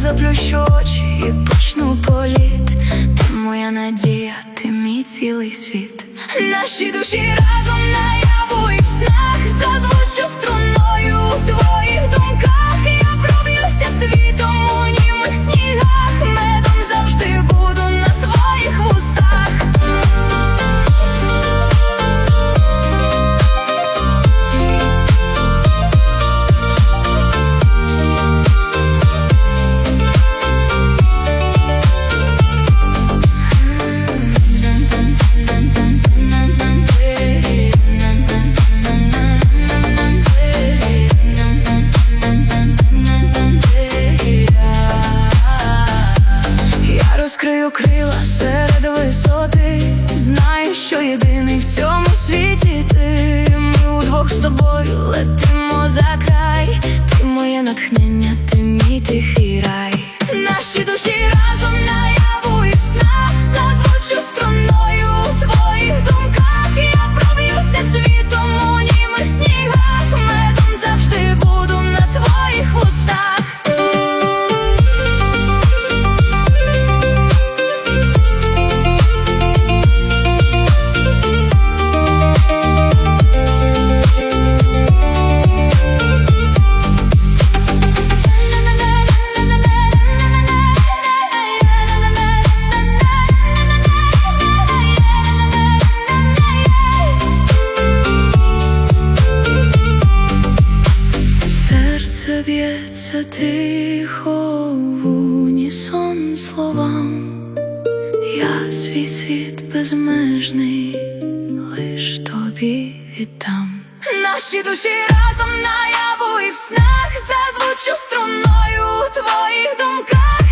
заплющу очі і почну політ. Ти моя надія, ти мій цілий світ. Наші душі разом наяву і в снах зазвучу струною у твоїх думках. Я проб'юся цвітом у німих снігах, медом завжди буду на твоїх вустах. Розкрию крила серед висоти, знаю, що єдиний в цьому світі ти. Ми удвох з тобою летимо за край. Ти моє натхнення, ти мій тихий рай. Наші душі разом наяву і в снах зазвучу струною у твоїх думках. Я проб'юся цвітом у німих снігах, медом завжди буду на твоїх вустах. Серце б'ється тихо в унісон словам. Я свій світ безмежний лиш тобі віддам. Наші душі разом наяву і в снах зазвучу струною у твоїх думках.